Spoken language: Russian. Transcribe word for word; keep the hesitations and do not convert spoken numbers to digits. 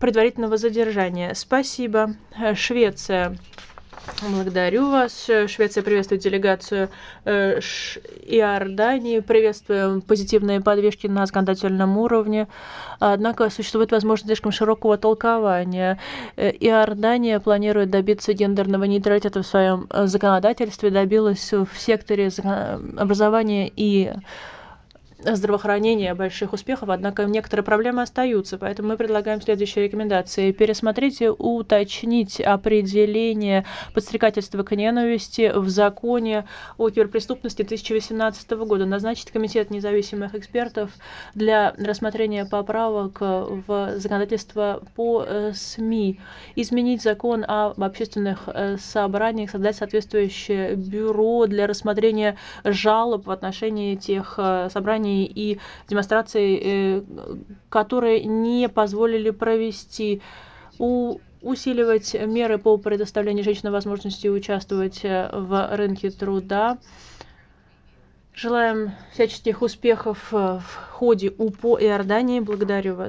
предварительного задержания. Спасибо. Швеция. Благодарю вас. Швеция приветствует делегацию Иордании. Приветствуем позитивные подвижки на законодательном уровне. Однако существует возможность слишком широкого толкования. Иордания планирует добиться гендерного нейтралитета в своем законодательстве, добилась в секторе образования и здравоохранения больших успехов, однако некоторые проблемы остаются, поэтому мы предлагаем следующие рекомендации. Пересмотреть и уточнить определение подстрекательства к ненависти в законе о киберпреступности две тысячи восемнадцатого года. Назначить комитет независимых экспертов для рассмотрения поправок в законодательство по СМИ. Изменить закон об общественных собраниях, создать соответствующее бюро для рассмотрения жалоб в отношении тех собраний и демонстраций, которые не позволили провести, у, усиливать меры по предоставлению женщинам возможности участвовать в рынке труда. Желаем всяческих успехов в ходе УПО Иордании. Благодарю вас.